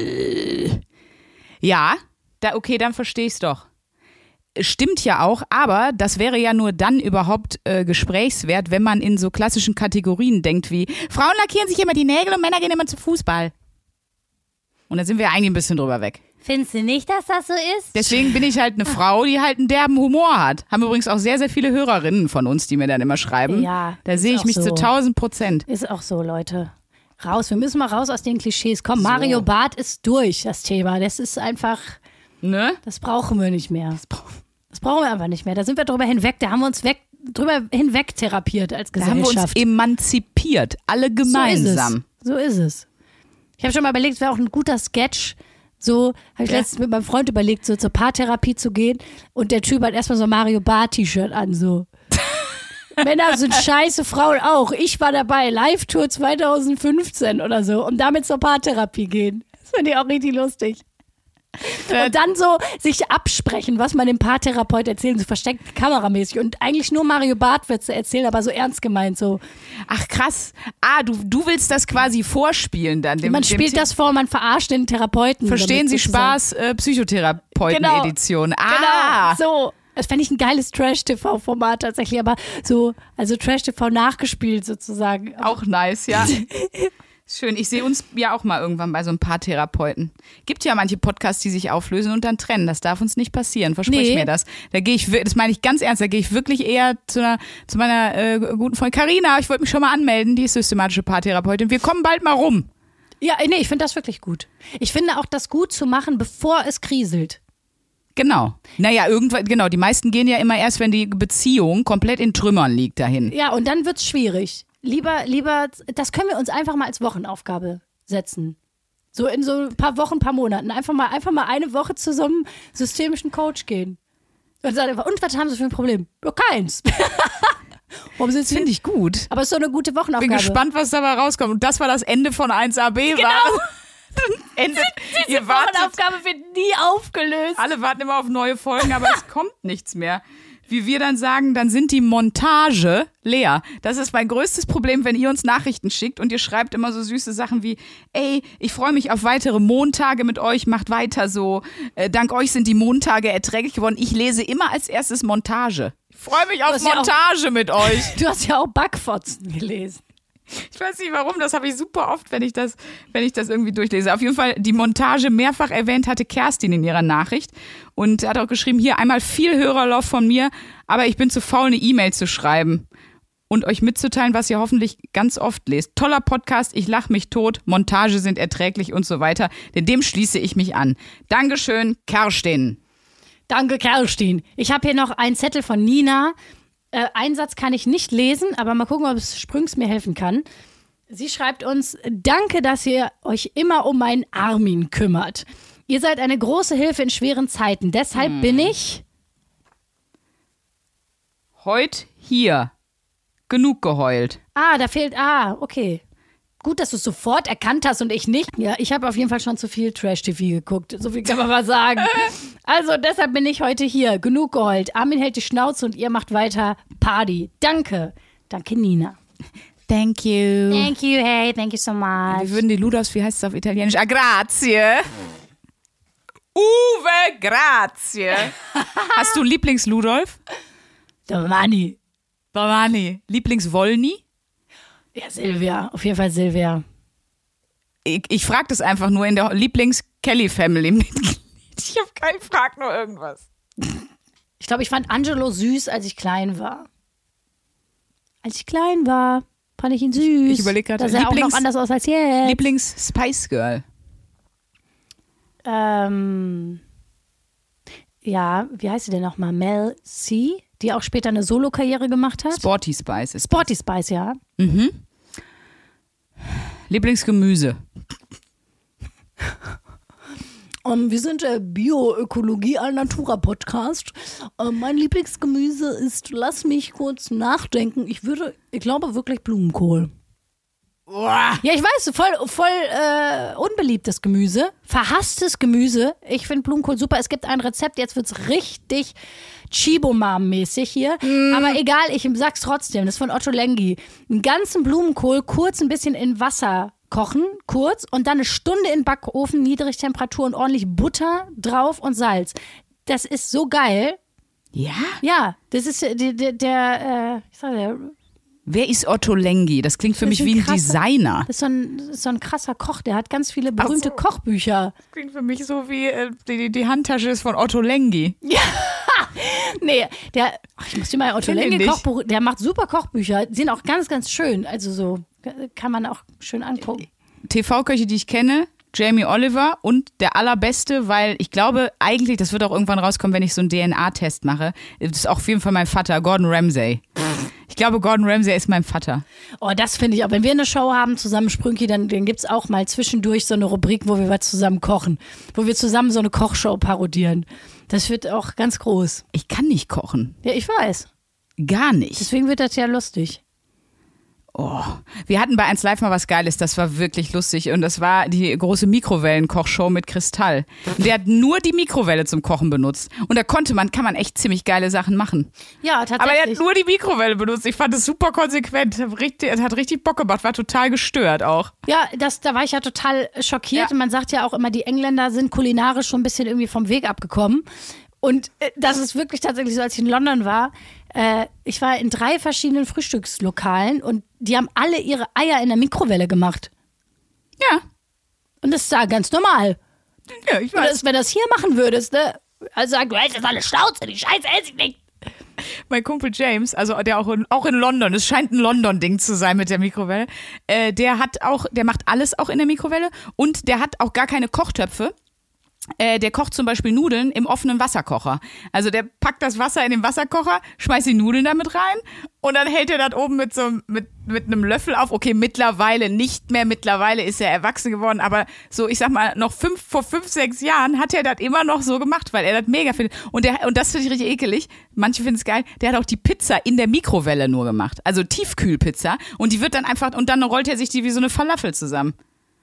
Ja, da, okay, dann verstehe ich's doch. Stimmt ja auch, aber das wäre ja nur dann überhaupt äh, gesprächswert, wenn man in so klassischen Kategorien denkt wie Frauen lackieren sich immer die Nägel und Männer gehen immer zum Fußball. Und da sind wir eigentlich ein bisschen drüber weg. Findest du nicht, dass das so ist? Deswegen bin ich halt eine Frau, die halt einen derben Humor hat. Haben übrigens auch sehr, sehr viele Hörerinnen von uns, die mir dann immer schreiben. Ja, Da ist sehe ich auch mich so. zu tausend Prozent. Ist auch so, Leute. Raus, wir müssen mal raus aus den Klischees. Komm, Mario Barth ist durch, das Thema. Das ist einfach, Ne? das brauchen wir nicht mehr. Das brauchen wir einfach nicht mehr. Da sind wir drüber hinweg, da haben wir uns weg, drüber hinweg therapiert als Da haben wir uns Gesellschaft. emanzipiert, alle gemeinsam. So ist es. So ist es. Ich habe schon mal überlegt, es wäre auch ein guter Sketch. So habe ich Ja. letztens mit meinem Freund überlegt, so zur Paartherapie zu gehen. Und der Typ hat erstmal so ein Mario Barth-T-Shirt an. So. Männer sind scheiße, Frauen auch. Ich war dabei, Live-Tour zwanzig fünfzehn oder so. Und damit zur Paartherapie gehen. Das finde ich auch richtig lustig. Und dann so sich absprechen, was man dem Paartherapeut erzählen, so versteckt kameramäßig. Und eigentlich nur Mario Barth-Witze erzählen, aber so ernst gemeint. So. Ach krass. Ah, du, du willst das quasi vorspielen dann. Dem, Man dem spielt Thema. das vor, man verarscht den Therapeuten. Verstehen damit Sie sozusagen. Spaß, äh, Psychotherapeuten-Edition. Ah, Genau, so. Das fände ich ein geiles Trash-T V-Format tatsächlich, aber so, also Trash-T V nachgespielt sozusagen. auch nice, ja. Schön, ich sehe uns ja auch mal irgendwann bei so ein paar Therapeuten. Gibt ja manche Podcasts, die sich auflösen und dann trennen. Das darf uns nicht passieren, versprich Nee. mir das. Da gehe ich, wir- das meine ich ganz ernst, da gehe ich wirklich eher zu, einer, zu meiner äh, guten Freundin Carina. Ich wollte mich schon mal anmelden, die ist systematische Paartherapeutin. Wir kommen bald mal rum. Ja, nee, ich finde das wirklich gut. Ich finde auch das gut zu machen, bevor es kriselt. Genau. Naja, irgendwann, genau, die meisten gehen ja immer erst, wenn die Beziehung komplett in Trümmern liegt dahin. Ja, und dann wird's schwierig. Lieber, lieber, das können wir uns einfach mal als Wochenaufgabe setzen. So in so ein paar Wochen, paar Monaten. Einfach mal, einfach mal eine Woche zu so einem systemischen Coach gehen. Und sagen einfach, und was haben Sie für ein Problem? Ja, keins. Warum sind Das Sie? finde ich gut. Aber es ist so eine gute Wochenaufgabe. Bin gespannt, was dabei rauskommt. Und das war das Ende von eins A B. Genau. War. Ende. Ihr wartet, Wochenaufgabe wird nie aufgelöst. alle warten immer auf neue Folgen, aber es kommt nichts mehr. Wie wir dann sagen, dann sind die Montage leer. Das ist mein größtes Problem, wenn ihr uns Nachrichten schickt und ihr schreibt immer so süße Sachen wie, ey, ich freue mich auf weitere Montage mit euch, macht weiter so. Äh, dank euch sind die Montage erträglich geworden. Ich lese immer als erstes Montage. Ich freue mich auf hast ja auch- Montage mit euch. Du hast ja auch Backfotzen gelesen. Ich weiß nicht warum, das habe ich super oft, wenn ich das, wenn ich das irgendwie durchlese. Auf jeden Fall die Montage mehrfach erwähnt hatte Kerstin in ihrer Nachricht und hat auch geschrieben, hier einmal viel Hörerlauf von mir, aber ich bin zu faul, eine E-Mail zu schreiben und euch mitzuteilen, was ihr hoffentlich ganz oft lest. Toller Podcast, ich lach mich tot, Montage sind erträglich und so weiter. Denn dem schließe ich mich an. Dankeschön, Kerstin. Danke, Kerstin. Ich habe hier noch einen Zettel von Nina. Äh, einen Satz kann ich nicht lesen, aber mal gucken, ob es Sprüngs mir helfen kann. Sie schreibt uns, danke, dass ihr euch immer um meinen Armin kümmert. Ihr seid eine große Hilfe in schweren Zeiten. Deshalb hm. bin ich... Heut hier. Genug geheult. Ah, da fehlt... Ah, okay. Gut, dass du es sofort erkannt hast und ich nicht. Ja, ich habe auf jeden Fall schon zu viel Trash-T V geguckt. So viel kann man mal sagen. Also deshalb bin ich heute hier. Genug geheult. Armin hält die Schnauze und ihr macht weiter Party. Danke. Danke, Nina. Thank you. Thank you, hey, thank you so much. Wie würden die Ludolfs, wie heißt es auf Italienisch? Ah, grazie. Uwe, grazie. Hast du einen Lieblings-Ludolf? Domani. Domani. Lieblings-Wollny? Ja, Silvia. Auf jeden Fall Silvia. Ich, ich frage das einfach nur in der Lieblings-Kelly-Family-Mitglied. Ich habe keinen, frag nur irgendwas. Ich glaube, ich fand Angelo süß, als ich klein war. Als ich klein war, fand ich ihn süß. Ich, ich überlege gerade. Da sah er auch noch anders aus als jetzt. Lieblings-Spice-Girl? Ähm, ja, wie heißt sie denn nochmal? Mel C, die auch später eine Solo-Karriere gemacht hat. Sporty Spice. Ist Sporty Spice, ja. Mhm. Lieblingsgemüse? Um, wir sind der Bioökologie Alnatura Podcast. Um, mein Lieblingsgemüse ist, lass mich kurz nachdenken, ich würde, ich glaube wirklich Blumenkohl. Uah. Ja, ich weiß, voll, voll äh, unbeliebtes Gemüse, verhasstes Gemüse. Ich finde Blumenkohl super. Es gibt ein Rezept, jetzt wird's richtig Chibomam-mäßig hier. Mm. Aber egal, ich sag's trotzdem, das ist von Otto Lengi. Einen ganzen Blumenkohl kurz ein bisschen in Wasser kochen, kurz, und dann eine Stunde in den Backofen, Niedrigtemperatur und ordentlich Butter drauf und Salz. Das ist so geil. Ja? Ja, das ist der, der, der äh, ich sag der Wer ist Otto Lengi? Das klingt für Das mich ist wie ein krasser- Designer. Das ist, so ein, das ist so ein krasser Koch, der hat ganz viele berühmte so. Kochbücher. Das klingt für mich so wie äh, die, die Handtasche ist von Otto Lengi. Nee, der, ach, ich muss dir mal Otto Kenn ihn Lengi nicht. Kochbuch, der macht super Kochbücher, die sind auch ganz, ganz schön, also so, kann man auch schön angucken. T V-Köche, die ich kenne, Jamie Oliver und der allerbeste, weil ich glaube eigentlich, das wird auch irgendwann rauskommen, wenn ich so einen D N A-Test mache, das ist auch auf jeden Fall mein Vater, Gordon Ramsay. Ich glaube, Gordon Ramsay ist mein Vater. Oh, das finde ich auch, wenn wir eine Show haben, zusammen Sprünki, dann, dann gibt es auch mal zwischendurch so eine Rubrik, wo wir was zusammen kochen, wo wir zusammen so eine Kochshow parodieren. Das wird auch ganz groß. Ich kann nicht kochen. Ja, ich weiß. Gar nicht. Deswegen wird das ja lustig. Oh, wir hatten bei eins Live mal was Geiles, das war wirklich lustig und das war die große Mikrowellenkochshow mit Kristall. Und der hat nur die Mikrowelle zum Kochen benutzt und da konnte man, kann man echt ziemlich geile Sachen machen. Ja, tatsächlich. Aber er hat nur die Mikrowelle benutzt. Ich fand das super konsequent. Richtig, es hat richtig Bock gemacht, war total gestört auch. Ja, das, da war ich ja total schockiert. Ja. Man sagt ja auch immer, die Engländer sind kulinarisch schon ein bisschen irgendwie vom Weg abgekommen. Und äh, das ist wirklich tatsächlich so, als ich in London war. Äh, ich war in drei verschiedenen Frühstückslokalen und die haben alle ihre Eier in der Mikrowelle gemacht. Ja, Und das ist da ganz normal. ja ich Und weiß. das, wenn du das hier machen würdest, ne? Also sagen, du hältst jetzt alle Schnauze, die Scheiße esse ich nicht. Mein Kumpel James, also der auch in, auch in London, es scheint ein London-Ding zu sein mit der Mikrowelle, äh, der hat auch, der macht alles auch in der Mikrowelle und der hat auch gar keine Kochtöpfe. Äh, der kocht zum Beispiel Nudeln im offenen Wasserkocher. Also der packt das Wasser in den Wasserkocher, schmeißt die Nudeln damit rein und dann hält er das oben mit so mit, mit einem Löffel auf. Okay, mittlerweile nicht mehr, mittlerweile ist er erwachsen geworden, aber so, ich sag mal, noch fünf, vor fünf, sechs Jahren hat er das immer noch so gemacht, weil er das mega findet. Und, der, und das finde ich richtig ekelig. Manche finden es geil. Der hat auch die Pizza in der Mikrowelle nur gemacht. Also Tiefkühlpizza. Und die wird dann einfach, und dann rollt er sich die wie so eine Falafel zusammen.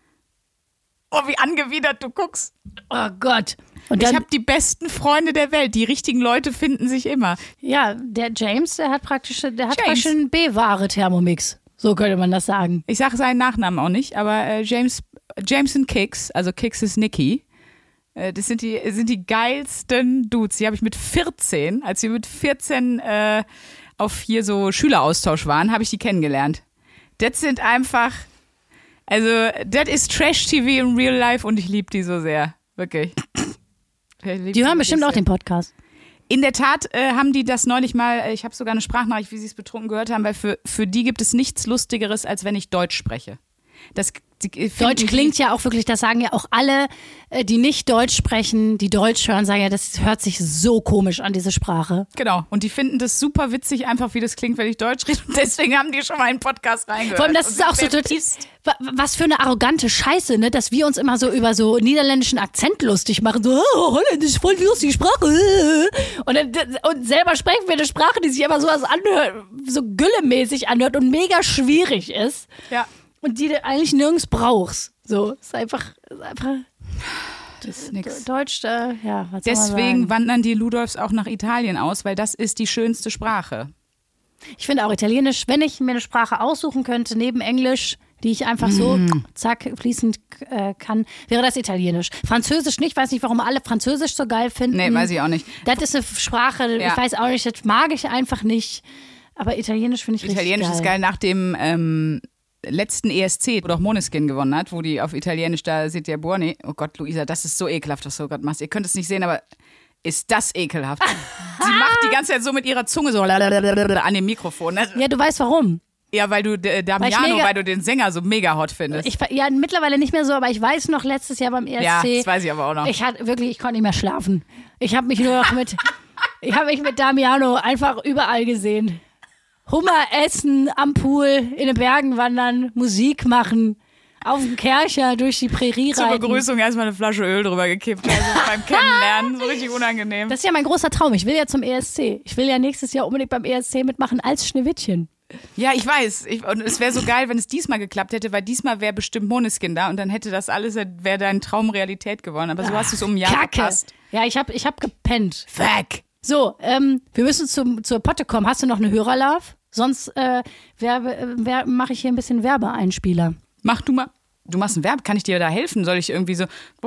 Oh, wie angewidert du guckst. Oh Gott. Und dann, Ich habe die besten Freunde der Welt. Die richtigen Leute finden sich immer. ja, der James, der hat praktisch, der hat James. praktisch einen B-Ware-Thermomix. So könnte man das sagen. Ich sage seinen Nachnamen auch nicht, aber äh, James, Jameson Kicks, also Kicks ist Nicky. Äh, das sind die, sind die geilsten Dudes. Die habe ich mit vierzehn, als wir mit vierzehn äh, auf hier so Schüleraustausch waren, habe ich die kennengelernt. Das sind einfach, also das ist Trash-T V in real life und ich liebe die so sehr. Wirklich. Die hören bestimmt auch den Podcast. In der Tat äh, haben die das neulich mal, äh, ich habe sogar eine Sprachnachricht, wie sie es betrunken gehört haben, weil für, für die gibt es nichts Lustigeres, als wenn ich Deutsch spreche. Das die, Deutsch klingt ja auch wirklich, das sagen ja auch alle, die nicht Deutsch sprechen, die Deutsch hören, sagen ja, das hört sich so komisch an, diese Sprache. Genau. Und die finden das super witzig, einfach wie das klingt, wenn ich Deutsch rede. Und deswegen haben die schon mal in den Podcast reingehört. Vor allem, das und ist auch so total, was für eine arrogante Scheiße, ne, dass wir uns immer so über so niederländischen Akzent lustig machen. So, oh, Holländisch, voll lustige Sprache. Und, dann, und selber sprechen wir eine Sprache, die sich immer so was anhört, so güllemäßig anhört und mega schwierig ist. Ja. Und die du eigentlich nirgends brauchst. So, ist einfach, ist einfach das ist nix. Deutsch, äh, ja, was soll man Deswegen sagen? wandern die Ludolfs auch nach Italien aus, weil das ist die schönste Sprache. Ich finde auch Italienisch, wenn ich mir eine Sprache aussuchen könnte, neben Englisch, die ich einfach so, Mm. zack, fließend äh, kann, wäre das Italienisch. Französisch nicht, weiß nicht, warum alle Französisch so geil finden. Nee, weiß ich auch nicht. Das ist eine Sprache, Ja. ich weiß auch nicht, das mag ich einfach nicht. Aber Italienisch finde ich Italienisch richtig ist geil nach dem ähm, letzten E S C, wo doch Måneskin gewonnen hat, wo die auf Italienisch da Siete Buoni. Oh Gott, Luisa, das ist so ekelhaft, was du gerade machst. Ihr könnt es nicht sehen, aber ist das ekelhaft. Sie macht die ganze Zeit so mit ihrer Zunge so an dem Mikrofon. Ja, du weißt warum. Ja, weil du äh, Damiano, Weil ich weil, mega- du den Sänger so mega hot findest. Ich, ja, mittlerweile nicht mehr so, aber ich weiß noch, letztes Jahr beim E S ja, C. das weiß ich aber auch noch. Ich hatte wirklich, ich konnte nicht mehr schlafen. Ich habe mich nur noch mit, ich habe mich mit Damiano einfach überall gesehen. Hummer essen, am Pool, in den Bergen wandern, Musik machen, auf dem Kercher durch die Prärie Zur reiten. Begrüßung erstmal eine Flasche Öl drüber gekippt. Also beim Kennenlernen, so richtig unangenehm. Das ist ja mein großer Traum. Ich will ja zum E S C. Ich will ja nächstes Jahr unbedingt beim E S C mitmachen als Schneewittchen. Ja, ich weiß. Ich, und es wäre so geil, wenn es diesmal geklappt hätte, weil diesmal wäre bestimmt Måneskin da und dann hätte das alles, wäre dein Traum Realität geworden. Aber so hast du es um ein Jahr Kacke. verpasst. Ja, ich habe ich hab gepennt. Fuck. So, ähm, wir müssen zum, zur Potte kommen. Hast du noch eine Hörerlove? Sonst äh, werbe- äh, wer- mache ich hier ein bisschen Werbeeinspieler. Mach du mal. Du machst ein Verb, kann ich dir da helfen? Soll ich irgendwie so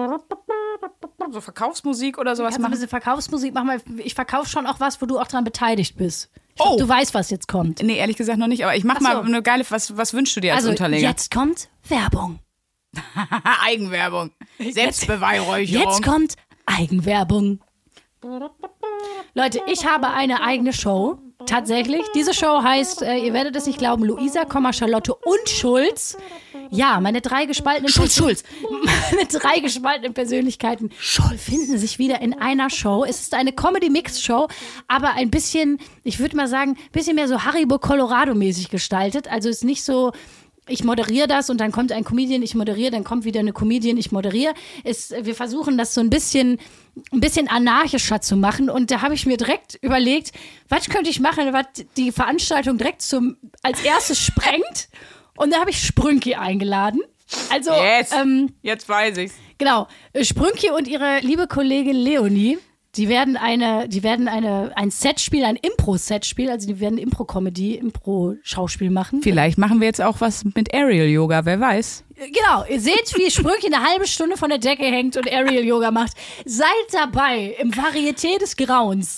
so Verkaufsmusik oder sowas Kannst du ein machen? bisschen Verkaufsmusik machen? Weil ich verkaufe schon auch was, wo du auch dran beteiligt bist. Ich glaub, Oh. Du weißt, was jetzt kommt. Nee, ehrlich gesagt noch nicht, aber ich mach Ach so. mal eine geile, was, was wünschst du dir als Also, Unterleger? jetzt kommt Werbung. Eigenwerbung. Selbstbeweihräucherung. Jetzt kommt Eigenwerbung. Leute, ich habe eine eigene Show. Tatsächlich. Diese Show heißt, äh, ihr werdet es nicht glauben, Luisa, Charlotte und Schulz. Ja, meine drei gespaltenen Schulz, Schulz. meine drei gespaltenen Persönlichkeiten finden sich wieder in einer Show. Es ist eine Comedy-Mix-Show, aber ein bisschen, ich würde mal sagen, ein bisschen mehr so Haribo Colorado-mäßig gestaltet. Also ist nicht so, ich moderiere das und dann kommt ein Comedian, ich moderiere, dann kommt wieder eine Comedian, ich moderiere. Es, wir versuchen das so ein bisschen, ein bisschen anarchischer zu machen und da habe ich mir direkt überlegt, was könnte ich machen, was die Veranstaltung direkt zum, als erstes sprengt. Und da habe ich Sprünki eingeladen. Also, Yes. ähm, Jetzt weiß ich's. genau, Sprünki und ihre liebe Kollegin Leonie, die werden eine, die werden eine, ein Set spielen, ein Impro-Set spielen, also die werden Impro-Comedy, Impro-Schauspiel machen. Vielleicht machen wir jetzt auch was mit Aerial-Yoga, wer weiß. Genau, ihr seht, wie Sprünki eine halbe Stunde von der Decke hängt und Aerial-Yoga macht. Seid dabei im Varieté des Grauens.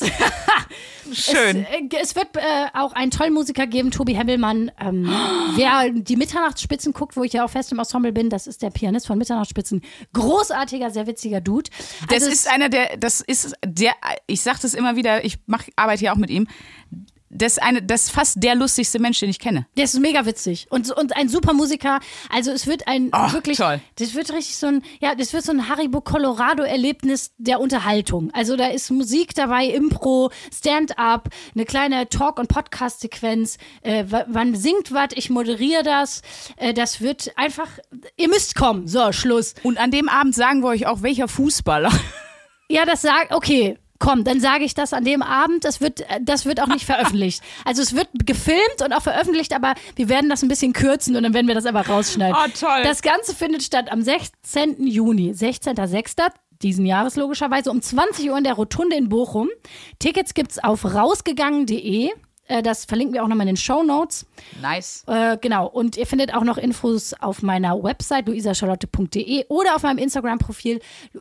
Schön. Es, äh, es wird äh, auch einen tollen Musiker geben, Tobi Hemmelmann. Ähm, wer die Mitternachtsspitzen guckt, wo ich ja auch fest im Ensemble bin, das ist der Pianist von Mitternachtsspitzen. Großartiger, sehr witziger Dude. Das Also ist einer der, das ist der, ich sag das immer wieder, ich mach, arbeite ja auch mit ihm. Das ist, eine, das ist fast der lustigste Mensch, den ich kenne. Der ist mega witzig und, und ein super Musiker. Also es wird ein Oh, wirklich, toll. das wird richtig so ein, ja, das wird so ein Haribo Colorado Erlebnis der Unterhaltung. Also da ist Musik dabei, Impro, Stand-up, eine kleine Talk- und Podcast-Sequenz. Äh, w- man singt was, ich moderiere das. Äh, das wird einfach, ihr müsst kommen. So, Schluss. Und an dem Abend sagen wir euch auch, welcher Fußballer. Ja, das sagt, okay. Komm, dann sage ich das an dem Abend. Das wird, das wird auch nicht veröffentlicht. Also es wird gefilmt und auch veröffentlicht, aber wir werden das ein bisschen kürzen und dann werden wir das einfach rausschneiden. Oh, toll. Das Ganze findet statt am sechzehnten Juni, sechzehnten sechsten diesen Jahres logischerweise, um zwanzig Uhr in der Rotunde in Bochum. Tickets gibt's auf rausgegangen punkt de. Äh, Das verlinken wir auch nochmal in den Shownotes. Nice. Äh, genau, und ihr findet auch noch Infos auf meiner Website luisa charlotte punkt de oder auf meinem Instagram-Profil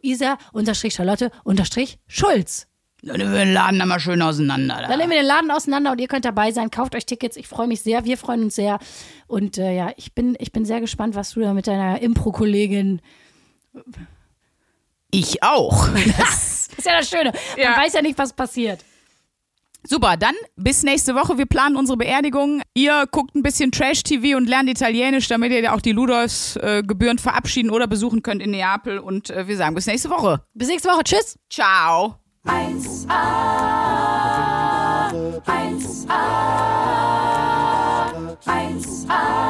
luisa-charlotte-schulz. Dann nehmen wir den Laden einmal schön auseinander. Da. Dann nehmen wir den Laden auseinander und ihr könnt dabei sein. Kauft euch Tickets. Ich freue mich sehr. Wir freuen uns sehr. Und äh, ja, ich bin, ich bin sehr gespannt, was du da mit deiner Impro-Kollegin. Ich auch. Das ist ja das Schöne. Man Ja. weiß ja nicht, was passiert. Super, dann bis nächste Woche. Wir planen unsere Beerdigung. Ihr guckt ein bisschen Trash-T V und lernt Italienisch, damit ihr auch die Ludolfs äh, gebührend verabschieden oder besuchen könnt in Neapel. Und äh, wir sagen bis nächste Woche. Bis nächste Woche. Tschüss. Ciao. eins A, eins A, eins A.